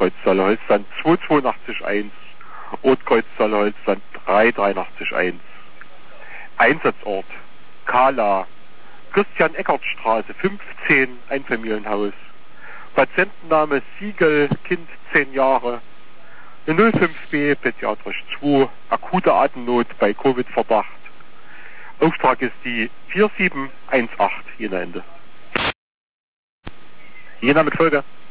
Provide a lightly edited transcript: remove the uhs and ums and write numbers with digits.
Rotkreuz Saale-Holzland 282-1, Rotkreuz Saale-Holzland 383-1. Einsatzort Kala, Christian-Eckert-Straße 15, Einfamilienhaus. Patientenname Siegel, Kind 10 Jahre. Eine 05b, pädiatrisch 2, akute Atemnot bei Covid-Verdacht. Auftrag ist die 4718, Jena Ende. Jena mit Folge.